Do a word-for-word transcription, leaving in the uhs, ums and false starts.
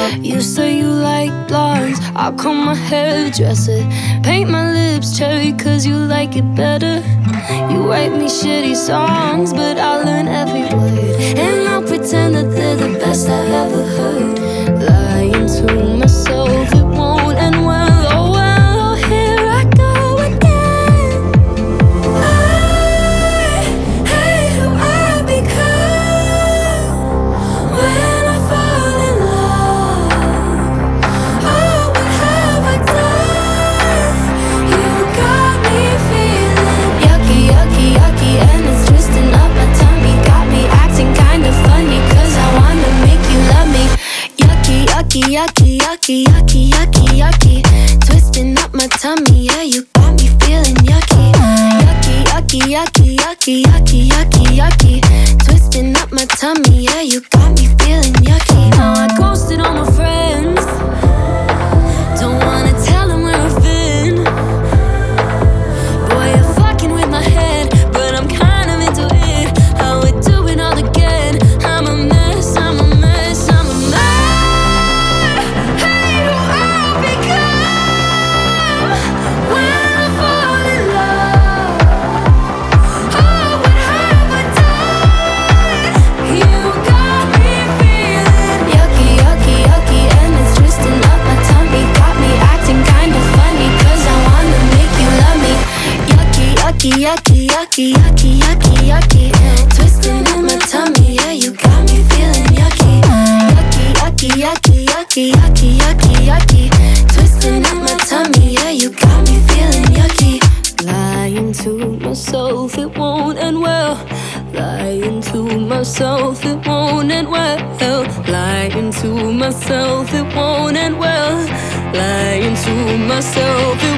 You say you like blondes, I'll call my hairdresser. Paint my lips cherry cause you like it better. You write me shitty songs, but I'll learn every word. And I'll pretend that they're the best I've ever heard. Lying to myself, it won't end well. Oh well, oh, here I go again. I hate who I become when I fall in love. Oh, what have I done? You got me feeling yucky, yucky, yucky, and it's twisting up my tummy. Got me acting kinda funny cause I wanna make you love me. Yucky, yucky, yucky, yucky, yucky, yucky, yucky, twisting up my tummy, yeah, you got me feeling yucky. Yucky, yucky, yucky, yucky, yucky, yucky, yucky, twisting up my tummy, yeah, you got me feeling yucky. Now I ghosted all my friends, don't wanna tell them where I've been. Boy, you're fucking with my head, but I'm kind of into it. How we do it all again. I'm a mess, I'm a mess, I'm a mess. Hate who I've become when I fall in love. Oh, what have I done? You got me feeling yucky, yucky, yucky, and it's twisting up my tummy. Got me acting kinda funny cause I wanna make you love me. Yucky, yucky, yucky, yucky, yucky, yucky, yucky, twisting in my tummy, yeah, you got me feeling yucky. Yucky, yucky, yucky, yucky, yucky, yucky, yucky, twisting in my tummy, yeah, you got me feeling yucky. Lying to myself, it won't end well. Lying to myself, it won't end well. Lying to myself, it won't end well. Lying to myself, it